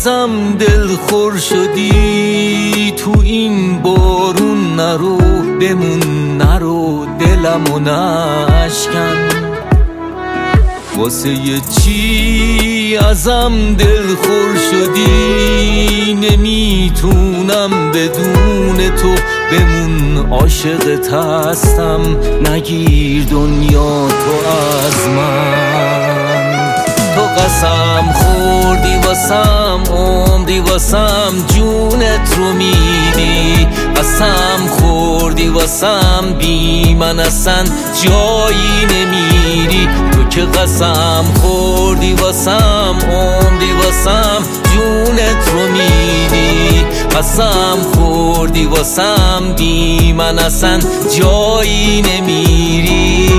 ازم دلخور شدی، تو این بارون نرو بمون، نرو دلمو نشکن. واسه چی ازم دلخور شدی؟ نمیتونم بدون تو بمون، عاشقت هستم، نگیر دنیا تو از من. تو قسم خوردی واسم، عمری واسم جونت رو میدی. قسم خوردی واسم، بی من اصلا جایی نمیری. تو که قسم خوردی واسم، عمری واسم جونت رو میدی. قسم خوردی واسم، بی من اصلا جایی نمیری.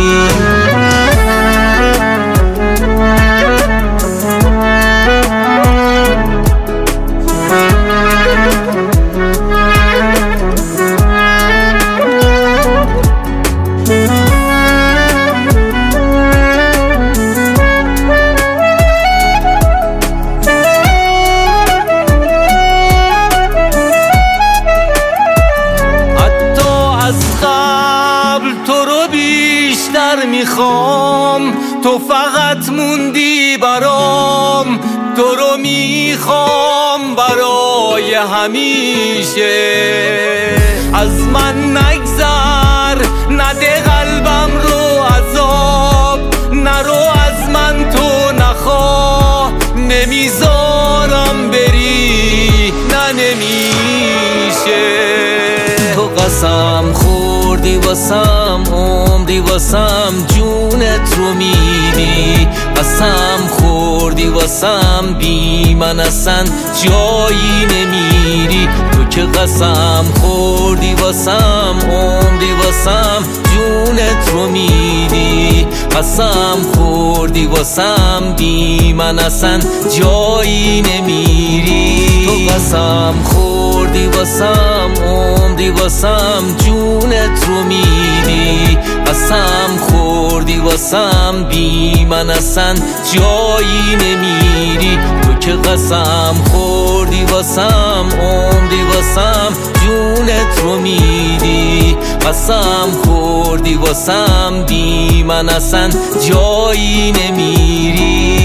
میخوام تو فقط موندی برام، تو رو میخوام برای همیشه. از من نگذر، نده قلبم رو عذاب، نرو از من تو نخواه، نمیذارم بری، نه نمیشه. تو قسم خوردی واسم، عمری واسم جونت رو میدی. قسم خوردی واسم، بی من اصلا جایی نمیری. تو که قسم خوردی واسم، عمری واسم جونت رو میدی. قسم خوردی واسم، بی من اصلا جایی نمیری. تو قسم خوردی واسم، عمری واسم جونت رو میدی. قسم خوردی واسم، بی من اصلا جایی نمیری. تو که قسم خوردی واسم، عمری واسم جونت رو میدی. قسم خوردی واسم، بی من اصلا جایی نمیری.